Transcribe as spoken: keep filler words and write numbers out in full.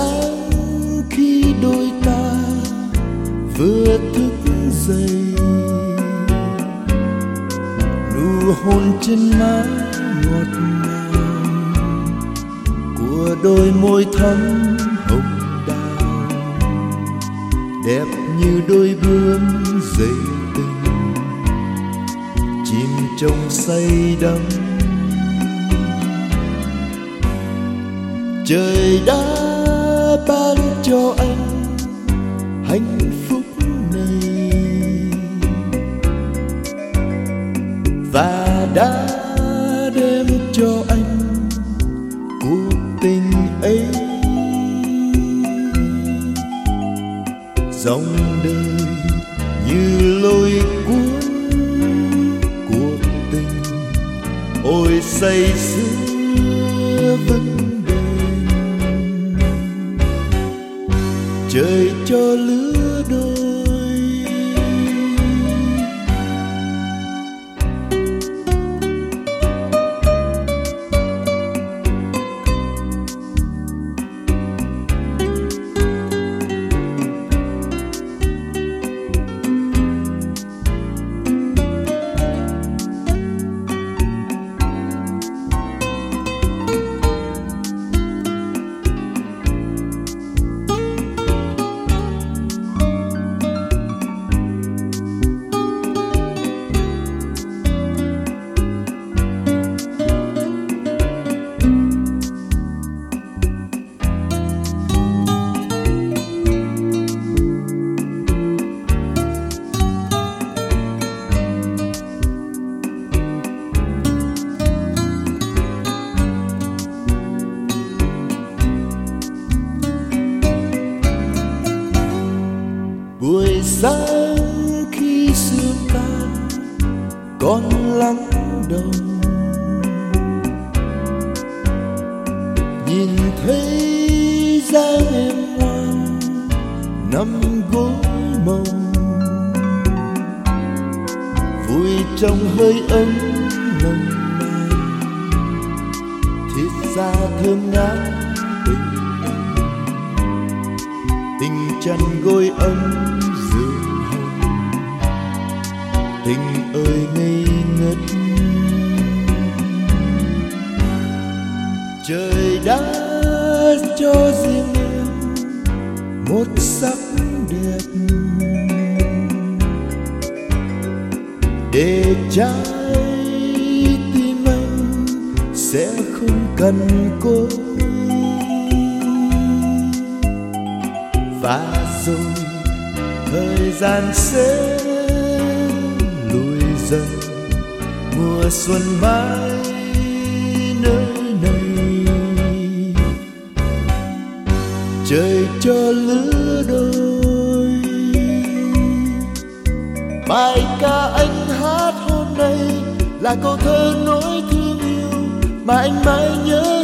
sáng khi đôi ta vừa thức dậy, nụ hôn trên má ngọt ngào của đôi môi thắm hồng đào, đẹp như đôi bướm dậy tình, chim trong say đắm. Trời đã ban cho anh hạnh phúc này và đã đem cho anh cuộc tình ấy. Dòng đời như lôi cuốn cuộc tình, ôi say sưa vẫn trời cho lứa đôi. Buổi sáng khi sương tan còn lắng đồng, nhìn thấy dáng em ngoan nằm gối mộng, vui trong hơi ấm nồng nàn, thiết tha thơm ngát tình tình chăn gối ấm giường hồng, tình ơi ngây ngất. Trời đã cho riêng em một sắc đẹp để trái tim anh sẽ không cần cô. Và rồi thời gian sẽ lùi dần, mùa xuân mãi nơi này, trời cho lứa đôi. Bài ca anh hát hôm nay là câu thơ nỗi thương yêu mà anh mãi nhớ